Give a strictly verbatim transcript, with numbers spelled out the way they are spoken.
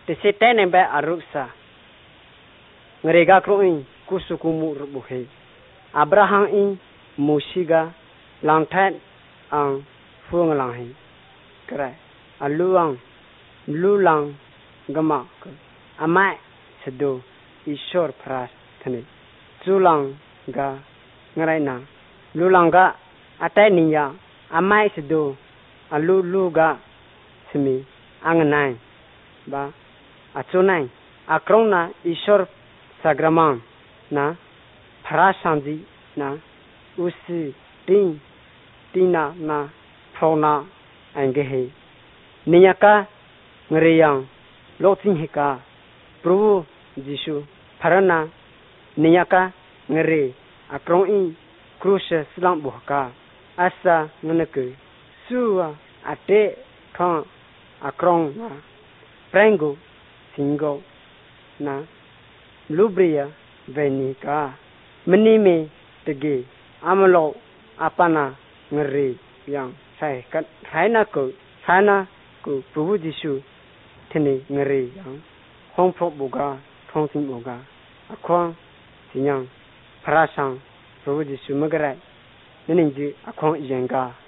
te se te nembe aruksa ngerega kroin kusukumu rubuhe Abraham in musiga langthat ang fuang lang hi krai aluang lulang gama amai sedo ishor pras thane chulang ga ngarai na lulang ga atai niya amai sedo alu lu ga simi angnai ba achunai akrona ishor sagramang na prasanji na usi tin tina na prona angehe niyaka ngreyang lotin hika Prabhu Jisu parana niyaka ngre akrong in krusha silang buhka asa ngeneke suwa ate thong akrong na prango singo na lubria venika menime tege amalo apana ngre yang sai kat saina ko saina ko Prabhu Jisu thene ngre yang hong pro boga thong sin boga akhong sinyang parasang Prabhu Jisu magarai neninji akhong yenga